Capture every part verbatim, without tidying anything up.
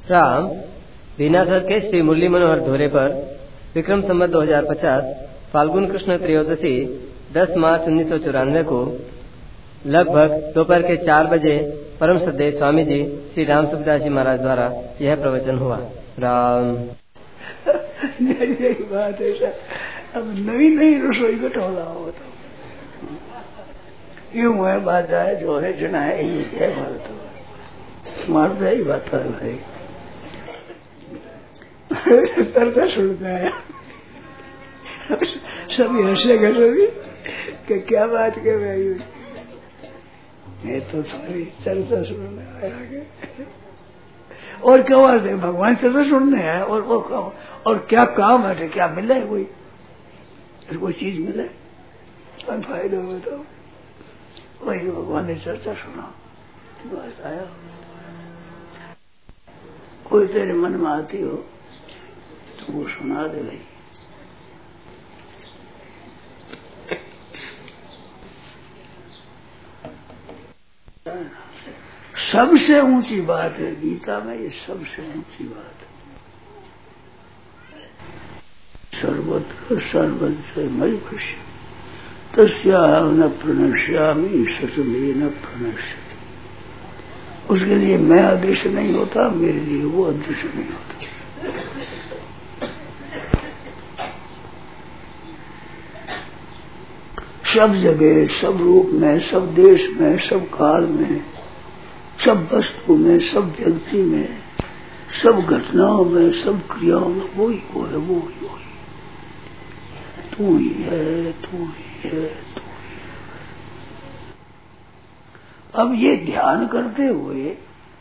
राम दीनासर के श्री मुरली मनोहर धोरे पर विक्रम संवत दो हजार पचास फाल्गुन कृष्ण त्रयोदशी दस मार्च उन्नीस सौ चौरानवे को लगभग दोपहर के चार बजे परम श्रद्धेय स्वामी जी श्री राम सुखदास जी महाराज द्वारा यह प्रवचन हुआ। राम यही बात है सर। अब नई नई रसोई का टोला हो तो यूं है बात है जो है जना है यही है बात मारता ही बात है भाई चर्चा सुनते हैं सभी हंसेगा सभी कि क्या बात कर रही है। मैं तो थोड़ी चर्चा सुनने आया और क्या बात है भगवान चर्चा सुनने आया और वो और क्या काम है क्या मिले कोई कोई चीज मिले और फायदा हो तो वही भगवान ने चर्चा सुना बस आया। कोई तेरे मन में आती हो तो वो सुना दे भाई। सबसे ऊंची बात है गीता में, ये सबसे ऊंची बात है। सर्वत्र सर्वत्र मई खुशी तस्या न प्रणश्यामी सचमे न प्रणश्य। उसके लिए मैं अदृश्य नहीं होता, मेरे लिए वो अदृश्य नहीं होता। सब जगह सब रूप में सब देश में सब काल में सब वस्तु में सब व्यक्ति में सब घटनाओं में सब क्रियाओं में वो ही वो है वो ही वो ही तू ही है तू ही है तू ही है। अब ये ध्यान करते हुए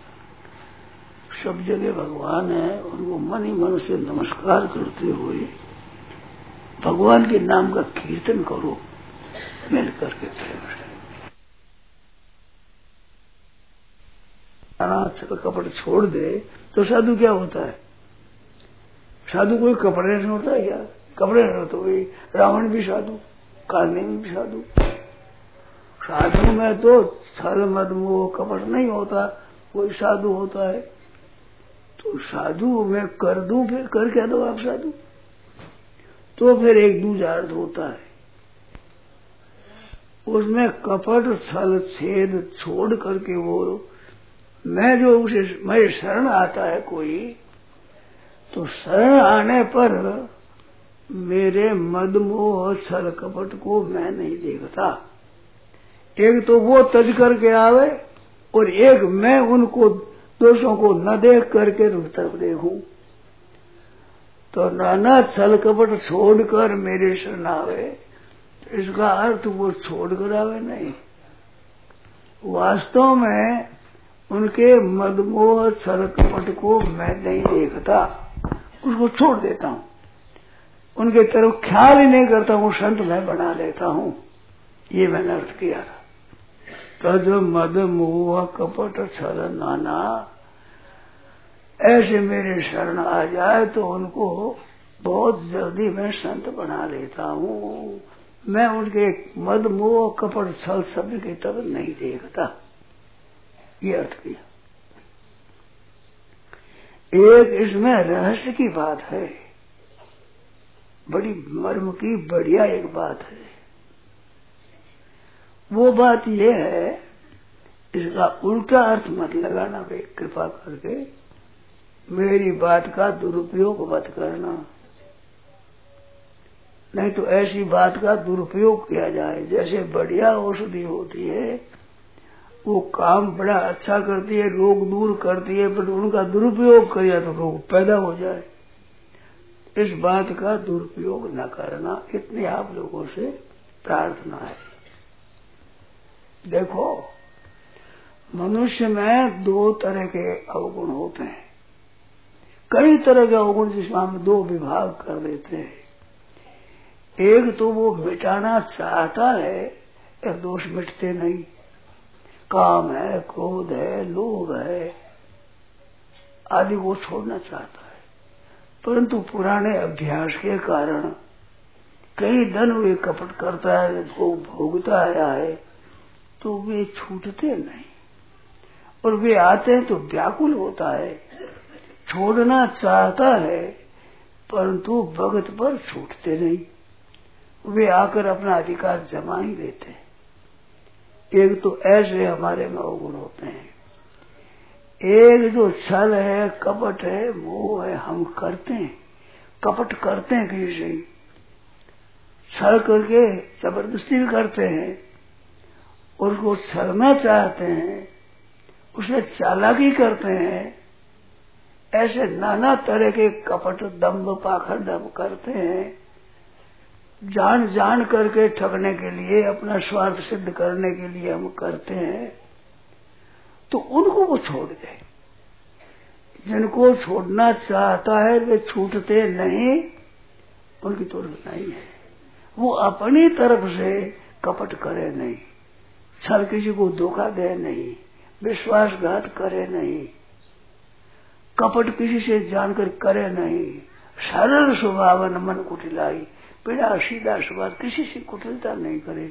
सब जगह भगवान है उनको मन ही मन से नमस्कार करते हुए भगवान के नाम का कीर्तन करो मिल करके प्रेम से। छल कपट छोड़ दे तो साधु क्या होता है? साधु कोई कपड़े नहीं होता है क्या? कपड़े नहीं होते वही रावण भी साधु, कालनेमी भी साधु। साधु में तो छल मद मोह कपट नहीं होता, कोई साधु होता है। तो साधु में कर दूं फिर कर क्या दो आप साधु, तो फिर एक दूजा अर्थ होता है। उसमें कपट छल छेद छोड़ करके वो मैं जो उसे मेरे शरण आता है कोई, तो शरण आने पर मेरे मद मोह छल कपट को मैं नहीं देखता। एक तो वो तज करके आवे और एक मैं उनको दोषों को न देख करके तरफ देखूं। तो नाना छल कपट छोड़कर मेरे शरण आवे, तो इसका अर्थ वो छोड़कर आवे नहीं, वास्तव में उनके मदमोह छल कपट को मैं नहीं देखता, उसको छोड़ देता हूं, उनके तरफ ख्याल ही नहीं करता हूं, संत मैं बना लेता हूं। ये मैंने अर्थ किया था। तज मद मोह कपट छल नाना, ऐसे मेरे शरण आ जाए तो उनको बहुत जल्दी मैं संत बना लेता हूं। मैं उनके मद मोह कपट छल शब्द की तरफ नहीं देखता, ये अर्थ किया। एक इसमें रहस्य की बात है, बड़ी मर्म की बढ़िया एक बात है। वो बात ये है, इसका उल्टा अर्थ मत लगाना भाई, कृपा करके मेरी बात का दुरुपयोग मत करना, नहीं तो ऐसी बात का दुरुपयोग किया जाए। जैसे बढ़िया औषधि होती है, वो काम बड़ा अच्छा करती है, रोग दूर करती है, पर उनका दुरुपयोग किया तो रोग पैदा हो जाए। इस बात का दुरुपयोग न करना, इतनी आप लोगों से प्रार्थना है। देखो, मनुष्य में दो तरह के अवगुण होते हैं, कई तरह के अवगुण, जिसमें हम दो विभाग कर देते हैं। एक तो वो मिटाना चाहता है, एक दोष मिटते नहीं, काम है, क्रोध है, लोभ है आदि वो छोड़ना चाहता है, परंतु पुराने अभ्यास के कारण कई दिन वे कपट करता है, भोग भोगता आया है, तो वे छूटते नहीं और वे आते हैं तो व्याकुल होता है छोड़ना चाहता है परंतु भगत पर छूटते नहीं, वे आकर अपना अधिकार जमा ही लेते हैं। एक तो ऐसे हमारे में अवगुण होते हैं, एक जो छल है, कपट है, मोह है, हम करते हैं, कपट करते हैं, किसी से छल करके जबरदस्ती भी करते हैं, और उसको छलना चाहते हैं, उसे चालाकी करते हैं, ऐसे नाना तरह के कपट दम्भ पाखंड हम करते हैं, जान जान करके ठगने के लिए, अपना स्वार्थ सिद्ध करने के लिए हम करते हैं। तो उनको वो छोड़ दे, जिनको छोड़ना चाहता है वे छूटते नहीं, उनकी तो नहीं है। वो अपनी तरफ से कपट करे नहीं, छल किसी को धोखा दे नहीं, विश्वासघात करे नहीं, कपट किसी से जानकर करे नहीं, सरल स्वभाव मन कुटिलाई, पीड़ा सीधा स्वभाव, किसी से कुटिलता नहीं करे।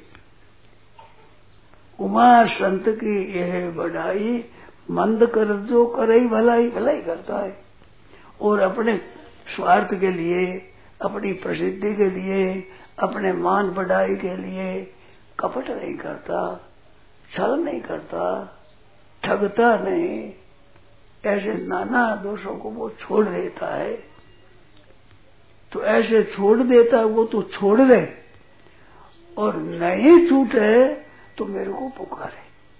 उमा संत की यह बढ़ाई, मंद कर जो करे भलाई, भलाई करता है। और अपने स्वार्थ के लिए, अपनी प्रसिद्धि के लिए, अपने मान बढ़ाई के लिए कपट नहीं करता, छल नहीं करता, ठगता नहीं, ऐसे नाना दोषों को वो छोड़ देता है। तो ऐसे छोड़ देता है वो, तो छोड़ दे, और नहीं छूटे तो मेरे को पुकारे,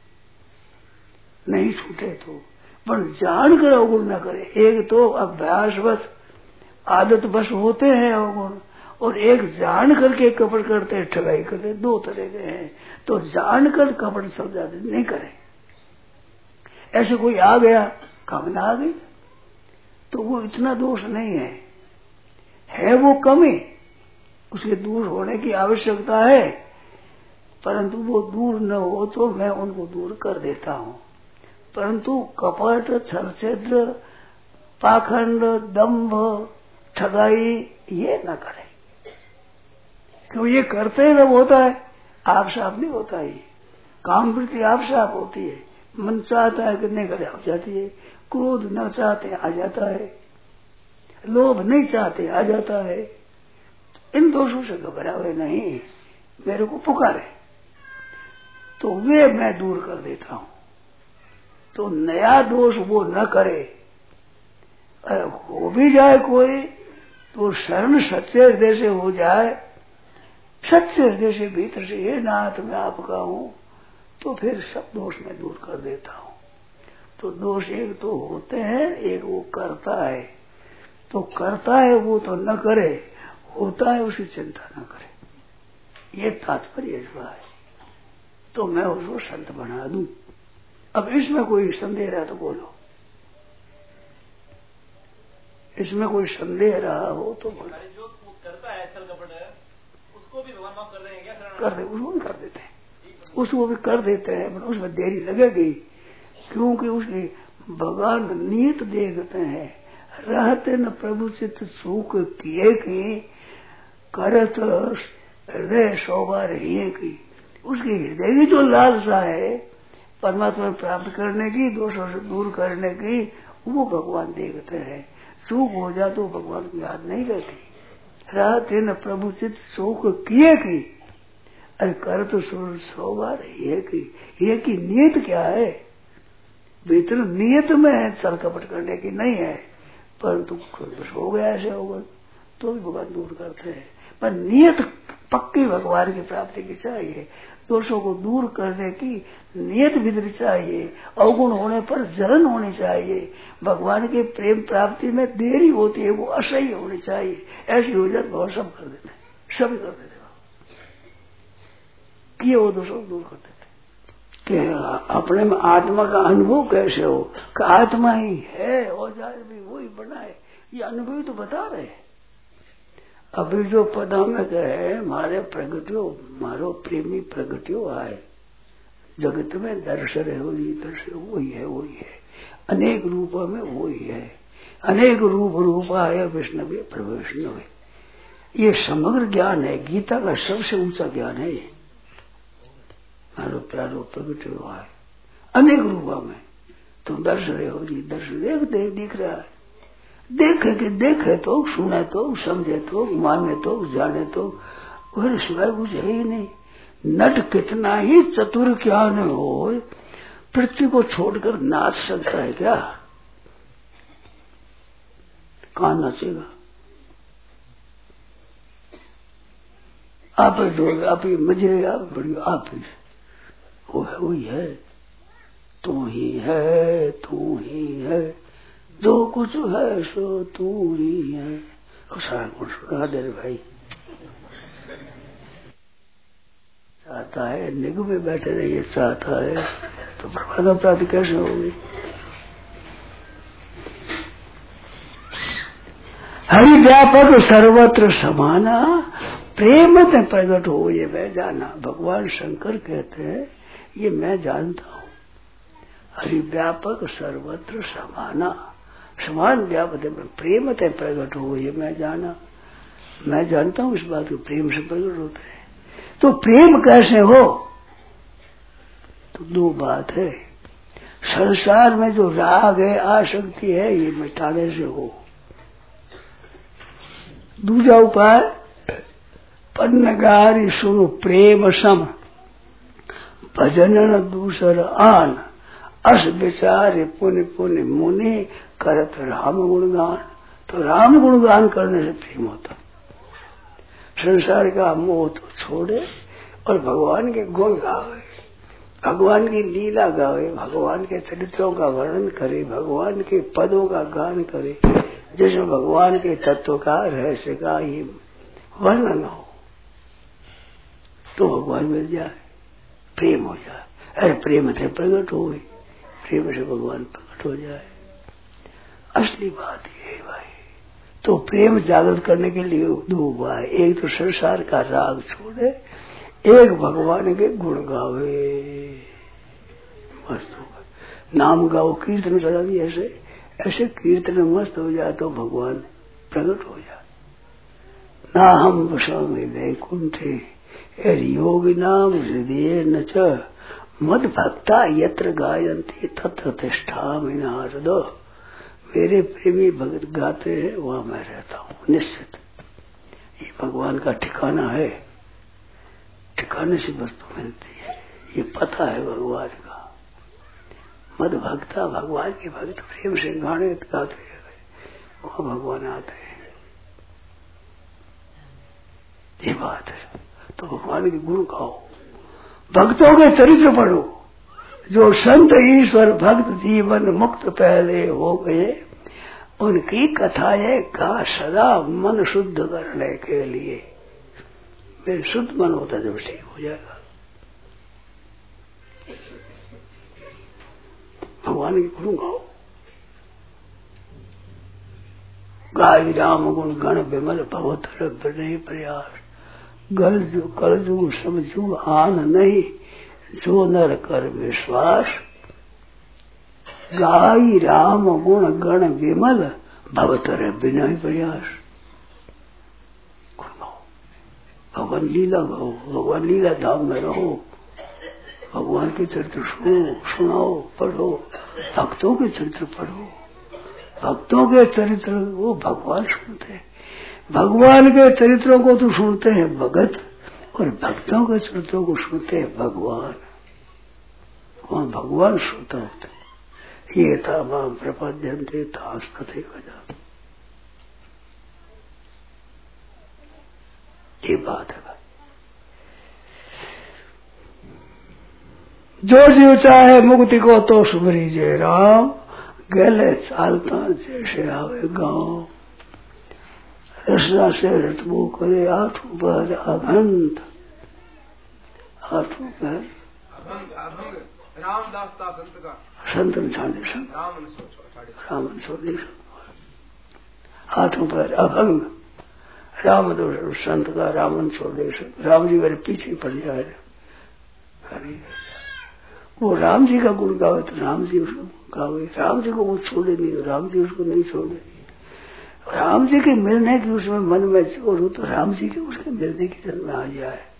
नहीं छूटे तो, पर जान कर अवगुण न करे। एक तो अभ्यासवश आदत बस होते हैं अवगुण, और एक जान करके कपट करते हैं, ठगाई करते, दो तरह के हैं। तो जान कर कपट सब जाते नहीं करे। ऐसे कोई आ गया, कामना आ गई, तो वो इतना दोष नहीं है, है वो कमी, उसके दूर होने की आवश्यकता है, परंतु वो दूर न हो तो मैं उनको दूर कर देता हूँ। परंतु कपट, छलछेद्र, पाखंड, दंभ, ठगाई ये न करे, क्यों ये करते जब होता है, आप साफ नहीं होता है। काम वृत्ति आप साफ होती है, मन चाहता है करने करे आ जाती है, क्रोध न चाहते आ जाता है, लोभ नहीं चाहते आ जाता है। इन दोषों से घबरा हुए नहीं, मेरे को पुकारे तो वे मैं दूर कर देता हूं। तो नया दोष वो न करे, अरे हो भी जाए कोई तो शरण सच्चे हृदय से हो जाए, सच्चे हृदय से भीतर से ये नाथ मैं आपका हूं, तो फिर सब दोष मैं दूर कर देता हूं। तो दोष एक तो होते हैं, एक वो करता है, तो करता है वो तो न करे, होता है उसकी चिंता न करे, ये तात्पर्य इसका है। तो मैं उसको संत बना दूं। अब इसमें कोई संदेह रहा तो बोलो, इसमें कोई संदेह रहा हो तो बोलो। जो करता है छल कपट है, उसको भी भगवान माफ कर देंगे क्या? कर दे, उसको भी कर देते हैं, उसको भी कर देते हैं, पर उसमें देरी लगेगी, क्योंकि उसकी भगवान नीत देखते हैं। रहते न प्रभु चित्त सुख किए की, करत हृदय शोभा रहिए की। उसकी हृदय की जो लालसा है परमात्मा प्राप्त करने की, दोषों से दूर करने की, वो भगवान देखते हैं। सुख हो जा तो भगवान की याद नहीं रहती। रहते न प्रभु चित्त सुख किए की, अरे कर तो शोभा रहिए की। ये की नीयत क्या है? भीतर नियत में है, छल कपट करने की नहीं है, परंतु बस हो गया ऐसे होगा तो भी भगवान दूर करते हैं। पर नियत पक्की भगवान की प्राप्ति की चाहिए, दोषों को दूर करने की नियत भीतर चाहिए, अवगुण होने पर जलन होनी चाहिए, भगवान के प्रेम प्राप्ति में देरी होती है वो असह्य होनी चाहिए। ऐसी हो जाए बहुत सब कर देते, सभी कर देते, किए वो दोषों दूर कर देते। कि अपने में आत्मा का अनुभव कैसे हो, कि आत्मा ही है, औजार भी वही बनाए, ये अनुभव तो बता रहे। अभी जो पदा में कहे मारे प्रगट्यो, मारो प्रेमी प्रगट्यो आए, जगत में दर्श रहो जी दर्श, वही है वही है, अनेक रूपों में वही है, अनेक रूप रूप आया विष्णु प्रभु विष्णु। ये समग्र ज्ञान है, गीता का सबसे ऊंचा ज्ञान है ये। मारो प्यारो प्रगट हुआ है अनेक रूपों में, तुम दर्श रहे हो जी दर्श, देख देख दिख रहा है, देखे कि देखे तो, सुने तो, समझे तो, माने तो, जाने तो, और सिवाय कुछ है ही नहीं। नट कितना ही चतुर क्या न हो, पृथ्वी को छोड़कर नाच सकता है क्या? कहां नाचेगा? आप ही आप ही मजे, आप बड़ी आप ही वो है, वही है, तू ही है, तू ही है, जो कुछ है सो तू ही है। और सारा कुछ सुना दे भाई। चाहता है निगम में बैठे रहिए, चाहता है तो परमात्मा प्राप्ति कैसे होगी? हरि व्यापक सर्वत्र समाना, प्रेम में प्रकट हो ये मैं जाना। भगवान शंकर कहते हैं ये मैं जानता हूँ। हरि व्यापक सर्वत्र समाना, समान व्यापक प्रेम ते प्रकट हो ये मैं जाना। मैं जानता हूँ इस बात को, प्रेम से प्रकट होते हैं। तो प्रेम कैसे हो? तो दो बात है, संसार में जो राग है, आसक्ति है, ये मिटाने से हो। दूसरा उपाय, पन्नगारी सुनो प्रेम सम, भजन दूसर आन, अस विचारे पुण्य पुण्य मुनि करत राम गुणगान। तो राम गुणगान करने से प्रेम होता। संसार का मोह तो छोड़े और भगवान के गुण गावे, भगवान की लीला गावे, भगवान के चरित्रों का वर्णन करे, भगवान के पदों का गान करे, जिसमें भगवान के तत्व का रहस्य का ही वर्णन हो, तो भगवान मिल जाए, प्रेम हो जाए। अरे प्रेम से प्रकट हो, प्रेम से भगवान प्रकट हो जाए। असली बात ये है भाई। तो प्रेम जागृत करने के लिए दो उपाय, एक तो संसार का राग छोड़े, एक भगवान के गुण गावे। मस्त होगा, नाम गाओ, कीर्तन करा भी ऐसे ऐसे कीर्तन मस्त हो जाए तो भगवान प्रकट हो जाए। ना हम वसामि वैकुंठे योग नाम हृदय न च, मद भक्ता यत्र गायन्ति तत्र तिष्ठामि नारद। मेरे प्रेमी भगत गाते हैं, वहां मैं रहता हूँ निश्चित। ये भगवान का ठिकाना है, ठिकाने से वस्तु मिलती है, ये पता है भगवान का। मद भक्ता, भगवान के भक्त प्रेम से गाने गाते हैं, वहां भगवान आते हैं। ये बात है। तो भगवान के गुण गाओ, भक्तों के चरित्र पढ़ो। जो संत ईश्वर भक्त जीवन मुक्त पहले हो गए, उनकी कथाएं गा सदा मन शुद्ध करने के लिए। मेरे शुद्ध मन होता जब ठीक हो जाएगा। भगवान के गुण गाओ। गाय राम गुण गण विमल भवतर नहीं प्रयास, गल जो कल जो समझू आन नहीं, जो नर कर विश्वास। गाई राम गुण गण विमल भवतर बिना ही प्रयास। भगवान लीला गाओ, भगवान लीला धाम में रहो, भगवान के चरित्र सुनो, सुनाओ, पढ़ो, भक्तों के चरित्र पढ़ो। भक्तों के चरित्र वो भगवान सुनते हैं। भगवान के चरित्रों को तो सुनते हैं भगत, और भक्तों के चरित्रों को सुनते हैं भगवान। वहां भगवान सुनता होते। ये था माम प्रपद्यन्ते तास तथैव जात। ये बात है भाई। जो जीव चाहे मुक्ति को तो सुमरी जय राम, गले चालता जैसे आवे गाँव। रसना से रतबो करे आठों पर अभंत, आठों पर रामदास था संत का, संतन छाने संग रामन सोने आठों पर अभंग। राम दो संत का, रामन छोड़े संग। राम जी मेरे पीछे पड़ जाए। वो राम जी का गुण गावे तो राम जी उसको गावे। राम जी को वो छोड़े नहीं, राम जी उसको नहीं छोड़े। राम जी के मिलने की उसमें मन में जोर हो तो राम जी के उसके मिलने की जन्म आ जाए।